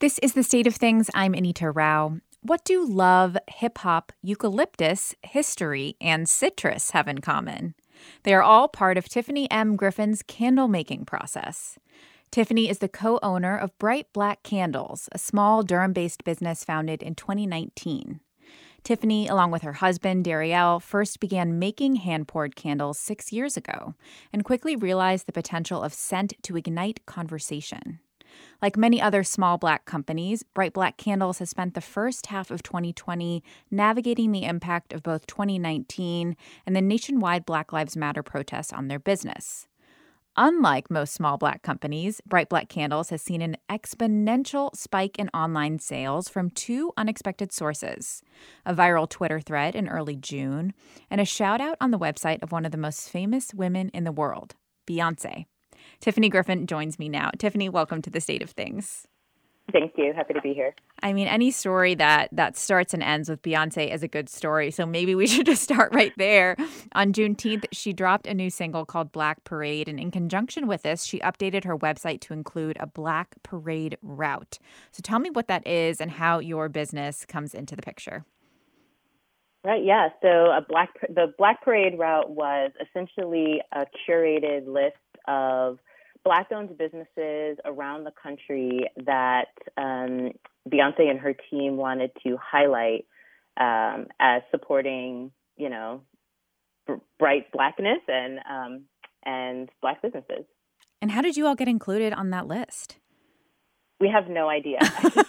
This is The State of Things. I'm Anita Rao. What do love, hip hop, eucalyptus, history, and citrus have in common? They are all part of Tiffany M. Griffin's candle making process. Tiffany is the co-owner of Bright Black Candles, a small Durham-based business founded in 2019. Tiffany, along with her husband, Dariel, first began making hand-poured candles 6 years ago and quickly realized the potential of scent to ignite conversation. Like many other small Black companies, Bright Black Candles has spent the first half of 2020 navigating the impact of both 2019 and the nationwide Black Lives Matter protests on their business. Unlike most small Black companies, Bright Black Candles has seen an exponential spike in online sales from two unexpected sources: a viral Twitter thread in early June and a shout-out on the website of one of the most famous women in the world, Beyoncé. Tiffany Griffin joins me now. Tiffany, welcome to The State of Things. Thank you. Happy to be here. I mean, any story that starts and ends with Beyoncé is a good story, so maybe we should just start right there. On Juneteenth, she dropped a new single called Black Parade, and in conjunction with this, she updated her website to include a Black Parade route. So tell me what that is and how your business comes into the picture. Right, yeah. So the Black Parade route was essentially a curated list of Black-owned businesses around the country that Beyoncé and her team wanted to highlight as supporting, bright Blackness and Black businesses. And how did you all get included on that list? We have no idea.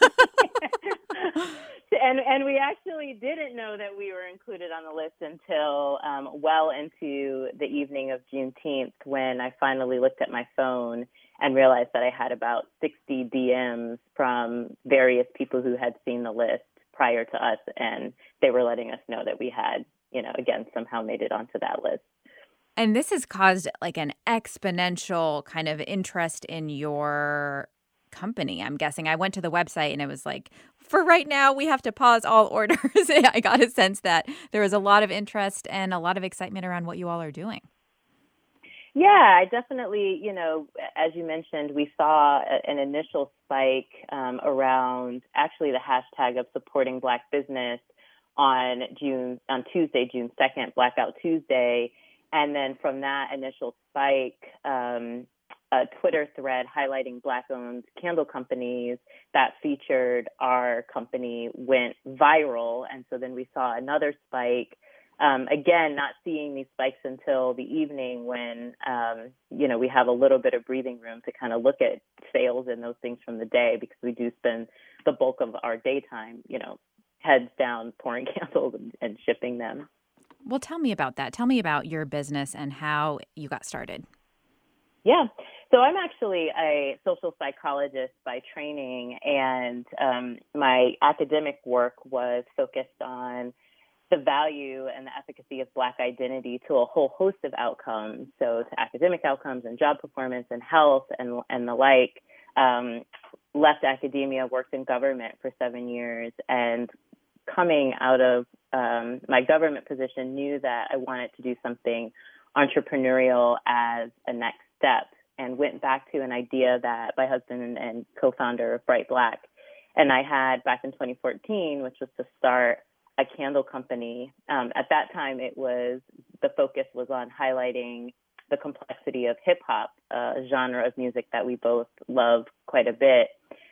And we actually didn't know that we were included on the list until well into the evening of Juneteenth, when I finally looked at my phone and realized that I had about 60 DMs from various people who had seen the list prior to us, and they were letting us know that we had, again, somehow made it onto that list. And this has caused like an exponential kind of interest in your company, I'm guessing. I went to the website and it was like, for right now, we have to pause all orders. I got a sense that there was a lot of interest and a lot of excitement around what you all are doing. Yeah, I definitely, as you mentioned, we saw an initial spike around actually the hashtag of supporting Black business on Tuesday, June 2nd, Blackout Tuesday. And then from that initial spike, a Twitter thread highlighting Black-owned candle companies that featured our company went viral. And so then we saw another spike. Again, not seeing these spikes until the evening when, we have a little bit of breathing room to kind of look at sales and those things from the day, because we do spend the bulk of our daytime, heads down pouring candles and shipping them. Well, tell me about that. Tell me about your business and how you got started. Yeah. So I'm actually a social psychologist by training, and my academic work was focused on the value and the efficacy of Black identity to a whole host of outcomes. So to academic outcomes and job performance and health and the like. Left academia, worked in government for 7 years, and coming out of my government position, knew that I wanted to do something entrepreneurial as a next step, and went back to an idea that my husband and co-founder of Bright Black and I had back in 2014, which was to start a candle company. At that time, the focus was on highlighting the complexity of hip hop, a genre of music that we both love quite a bit.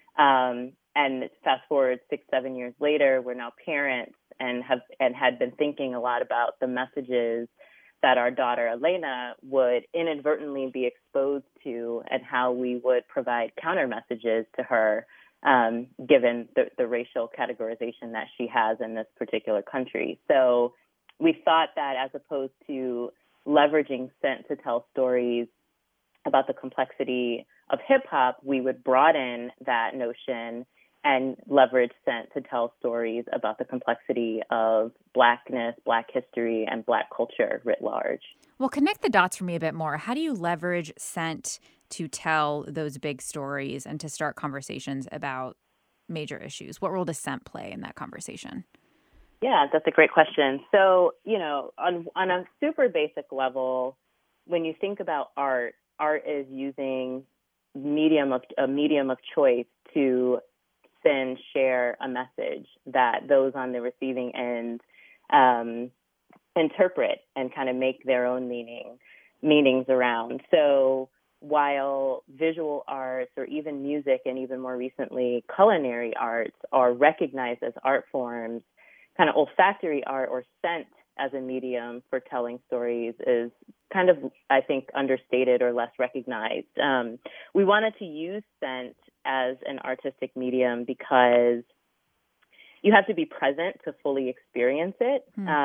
And fast forward 6-7 years later, we're now parents and had been thinking a lot about the messages that our daughter Elena would inadvertently be exposed to, and how we would provide counter messages to her, given the racial categorization that she has in this particular country. So we thought that as opposed to leveraging scent to tell stories about the complexity of hip hop, we would broaden that notion and leverage scent to tell stories about the complexity of Blackness, Black history, and Black culture writ large. Well, connect the dots for me a bit more. How do you leverage scent to tell those big stories and to start conversations about major issues? What role does scent play in that conversation? Yeah, that's a great question. So, on a super basic level, when you think about art is using a medium of choice to then share a message that those on the receiving end interpret and kind of make their own meanings around. So while visual arts or even music and even more recently culinary arts are recognized as art forms, kind of olfactory art or scent as a medium for telling stories is kind of, I think, understated or less recognized. We wanted to use scent as an artistic medium because you have to be present to fully experience it.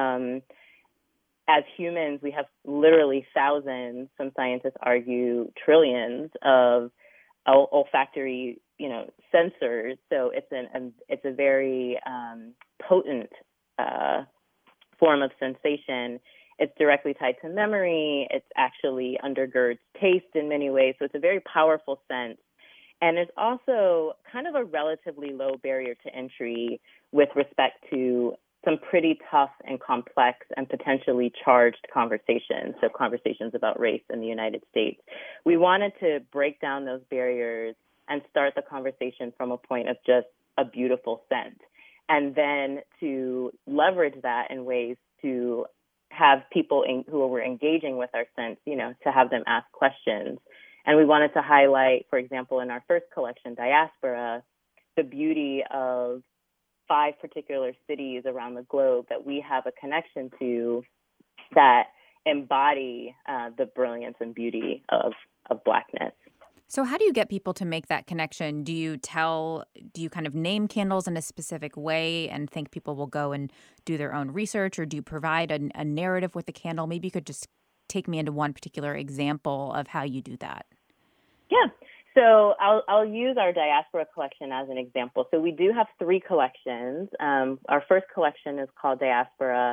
As humans, we have literally thousands, some scientists argue trillions of olfactory, sensors. So it's a very potent form of sensation. It's directly tied to memory. It's actually undergirds taste in many ways. So it's a very powerful sense. And there's also kind of a relatively low barrier to entry with respect to some pretty tough and complex and potentially charged conversations, so conversations about race in the United States. We wanted to break down those barriers and start the conversation from a point of just a beautiful scent, and then to leverage that in ways to have people who were engaging with our scents, to have them ask questions. And we wanted to highlight, for example, in our first collection, Diaspora, the beauty of 5 particular cities around the globe that we have a connection to that embody the brilliance and beauty of Blackness. So how do you get people to make that connection? Do you kind of name candles in a specific way and think people will go and do their own research, or do you provide a narrative with the candle? Maybe you could just take me into one particular example of how you do that. Yeah. So I'll use our Diaspora collection as an example. So we do have 3 collections. Our first collection is called Diaspora.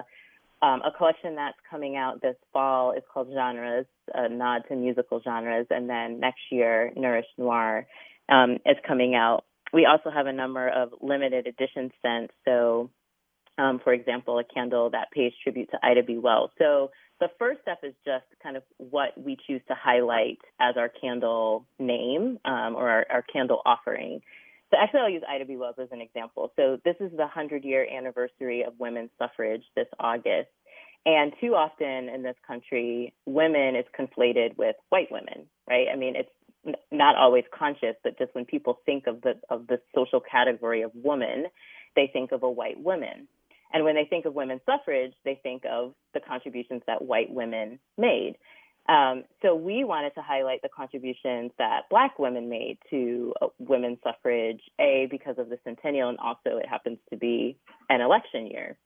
A collection that's coming out this fall is called Genres, a nod to musical genres. And then next year, Nourish Noir is coming out. We also have a number of limited edition scents. So, for example, a candle that pays tribute to Ida B. Wells. So the first step is just kind of what we choose to highlight as our candle name or our candle offering. So actually, I'll use Ida B. Wells as an example. So this is the 100-year anniversary of women's suffrage this August. And too often in this country, women is conflated with white women, right? I mean, it's not always conscious, but just when people think of the social category of woman, they think of a white woman. And when they think of women's suffrage, they think of the contributions that white women made. So we wanted to highlight the contributions that Black women made to women's suffrage, because of the centennial, and also it happens to be an election year.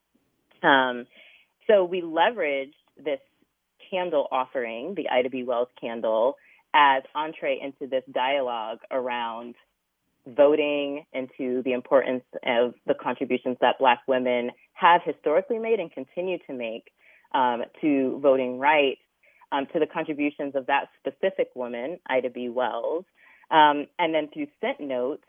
So we leveraged this candle offering, the Ida B. Wells candle, as entree into this dialogue around voting, into the importance of the contributions that Black women have historically made and continue to make to voting rights, to the contributions of that specific woman, Ida B. Wells, and then through scent notes,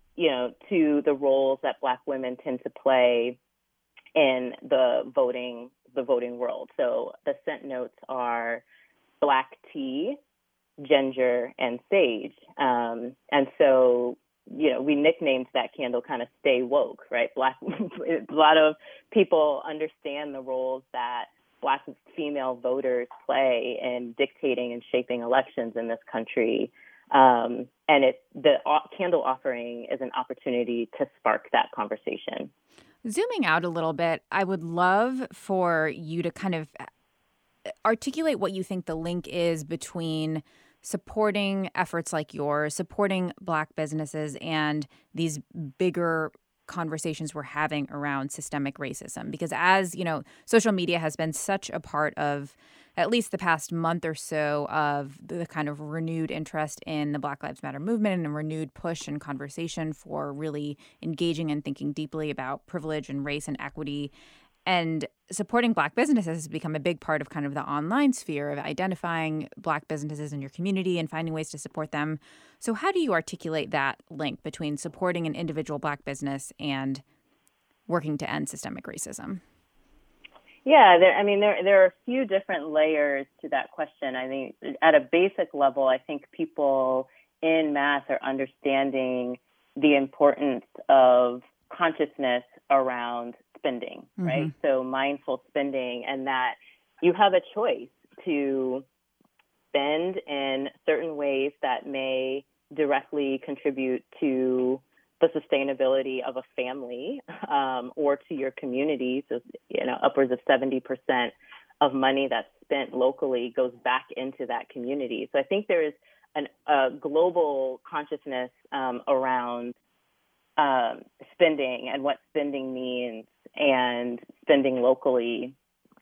to the roles that Black women tend to play in the voting world. So the scent notes are black tea, ginger, and sage. And so, we nicknamed that candle kind of Stay Woke, right? A lot of people understand the roles that Black female voters play in dictating and shaping elections in this country. And the candle offering is an opportunity to spark that conversation. Zooming out a little bit, I would love for you to kind of articulate what you think the link is between supporting efforts like yours, supporting Black businesses, and these bigger conversations we're having around systemic racism. Because as social media has been such a part of at least the past month or so of the kind of renewed interest in the Black Lives Matter movement and a renewed push and conversation for really engaging and thinking deeply about privilege and race and equity. And supporting Black businesses has become a big part of kind of the online sphere of identifying Black businesses in your community and finding ways to support them. So how do you articulate that link between supporting an individual Black business and working to end systemic racism? Yeah, there are a few different layers to that question. I think at a basic level, I think people en masse are understanding the importance of consciousness around spending, right? So mindful spending, and that you have a choice to spend in certain ways that may directly contribute to the sustainability of a family or to your community. So, upwards of 70% of money that's spent locally goes back into that community. So I think there is a global consciousness around spending and what spending means and spending locally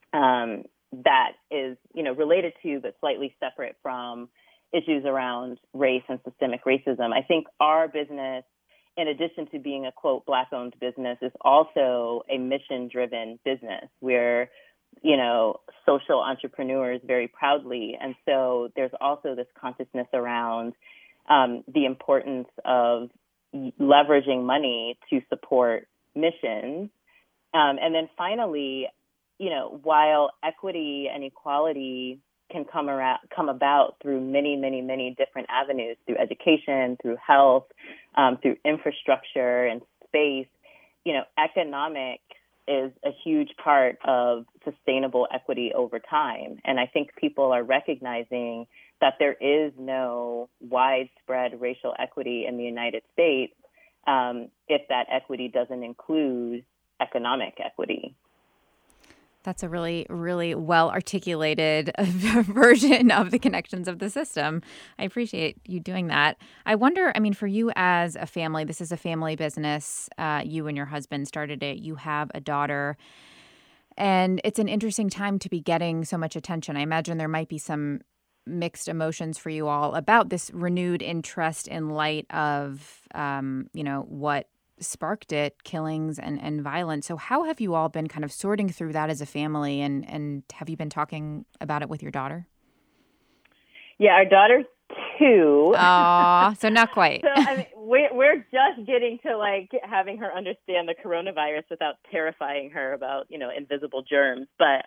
that is, related to but slightly separate from issues around race and systemic racism. I think our business, in addition to being a, quote, Black-owned business, is also a mission-driven business. We're, social entrepreneurs very proudly. And so there's also this consciousness around the importance of leveraging money to support missions. And then finally, while equity and equality can come about through many, many, many different avenues, through education, through health, through infrastructure and space, economics is a huge part of sustainable equity over time. And I think people are recognizing that there is no widespread racial equity in the United States if that equity doesn't include economic equity. That's a really, really well-articulated version of the connections of the system. I appreciate you doing that. I wonder, for you as a family, this is a family business. You and your husband started it. You have a daughter. And it's an interesting time to be getting so much attention. I imagine there might be some mixed emotions for you all about this renewed interest in light of, what sparked it, killings and violence. So how have you all been kind of sorting through that as a family, and have you been talking about it with your daughter? Yeah, our daughter's 2. Aw, so not quite. So we're just getting to having her understand the coronavirus without terrifying her about, invisible germs. But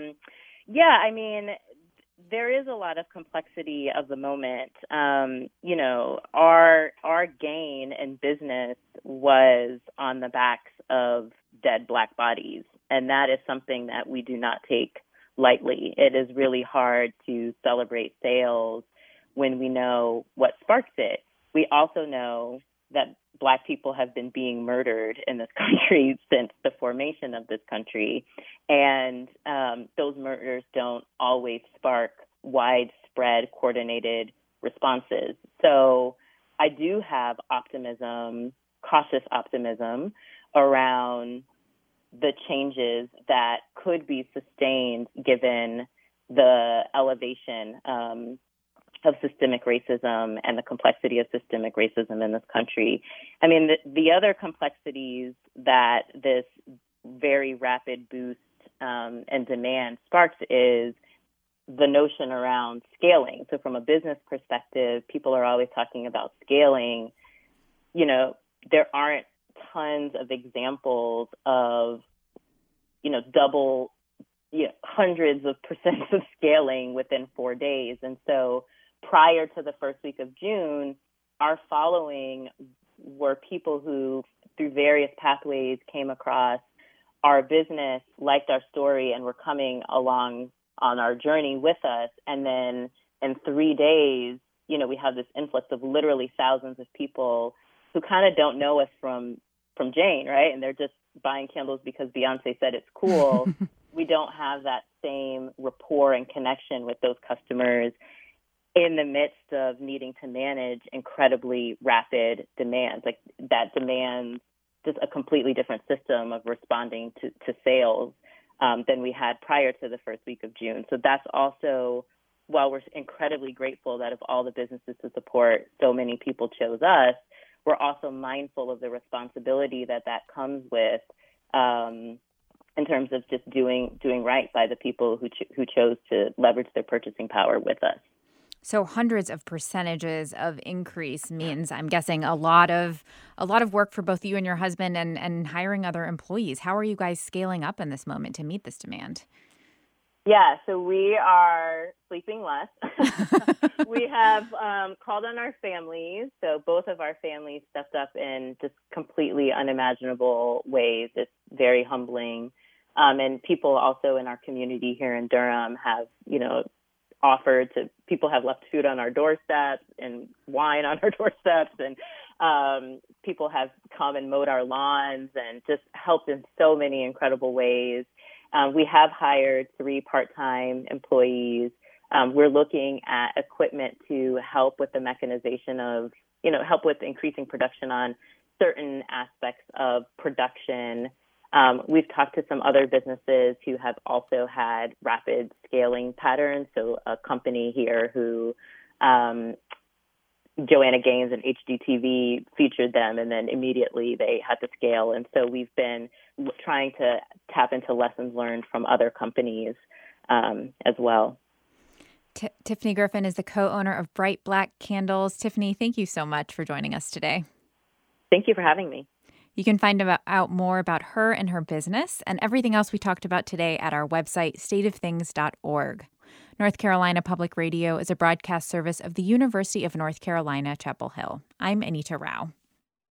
there is a lot of complexity of the moment. Our gain in business was on the backs of dead Black bodies, and that is something that we do not take lightly. It is really hard to celebrate sales when we know what sparks it. We also know that Black people have been being murdered in this country since the formation of this country, and those murders don't always spark widespread coordinated responses. So I do have optimism, cautious optimism, around the changes that could be sustained given the elevation of systemic racism and the complexity of systemic racism in this country. The other complexities that this very rapid boost and demand sparks is the notion around scaling. So from a business perspective, people are always talking about scaling. There aren't tons of examples of, double, hundreds of percents of scaling within 4 days. And so prior to the first week of June, our following were people who, through various pathways, came across our business, liked our story, and were coming along on our journey with us. And then in 3 days, we have this influx of literally thousands of people who kind of don't know us from Jane, right? And they're just buying candles because Beyonce said it's cool. We don't have that same rapport and connection with those customers in the midst of needing to manage incredibly rapid demands. That demands just a completely different system of responding to sales than we had prior to the first week of June. So that's also, while we're incredibly grateful that of all the businesses to support, so many people chose us, we're also mindful of the responsibility that comes with in terms of just doing right by the people who chose to leverage their purchasing power with us. So hundreds of percentages of increase means, I'm guessing, a lot of work for both you and your husband and hiring other employees. How are you guys scaling up in this moment to meet this demand? Yeah, so we are sleeping less. We have called on our families. So both of our families stepped up in just completely unimaginable ways. It's very humbling. And people also in our community here in Durham have, people have left food on our doorsteps and wine on our doorsteps. And people have come and mowed our lawns and just helped in so many incredible ways. We have hired 3 part-time employees. We're looking at equipment to help with the mechanization of, help with increasing production on certain aspects of production. We've talked to some other businesses who have also had rapid scaling patterns. So a company here who Joanna Gaines and HGTV featured them, and then immediately they had to scale. And so we've been trying to tap into lessons learned from other companies as well. Tiffany Griffin is the co-owner of Bright Black Candles. Tiffany, thank you so much for joining us today. Thank you for having me. You can find out more about her and her business and everything else we talked about today at our website, stateofthings.org. North Carolina Public Radio is a broadcast service of the University of North Carolina, Chapel Hill. I'm Anita Rao.